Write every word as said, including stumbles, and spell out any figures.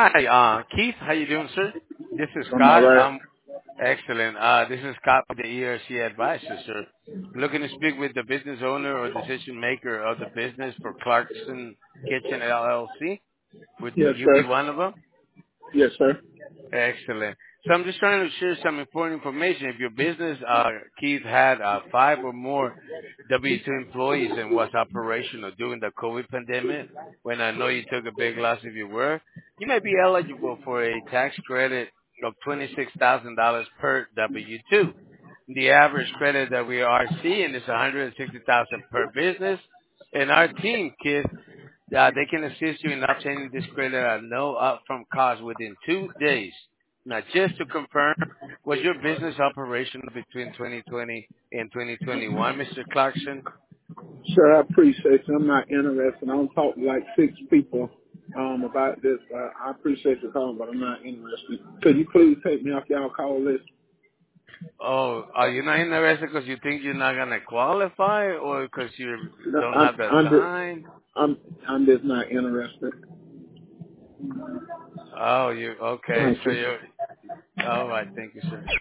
Hi, uh, Keith. How you doing, sir? This is I'm all Scott. right. Um, excellent. Uh, this is Scott with the E R C Advisor, sir. Looking to speak with the business owner or decision maker of the business for Clarkson Kitchen L L C. Would Yes, you be sir. one of them? Yes, sir. Excellent. So I'm just trying to share some important information. If your business, uh, Keith, had uh, five or more W two employees and was operational during the COVID pandemic, when I know you took a big loss if you were, you may be eligible for a tax credit of twenty-six thousand dollars per W two. The average credit that we are seeing is one hundred sixty thousand dollars per business. And our team, Keith, uh, they can assist you in obtaining this credit at no upfront cost within two days. Now, just to confirm, was your business operational between twenty twenty and twenty twenty-one, Mister Clarkson? Sir, I appreciate you. I'm not interested. I don't talk to like six people um, about this. Uh, I appreciate your call, but I'm not interested. Could you please take me off y'all call list? Oh, are you not interested because you think you're not going to qualify or because you No, don't I'm, have the I'm, just, time? I'm, I'm just not interested. Oh, you, okay. Thank So you. you're, all right. Thank you, sir.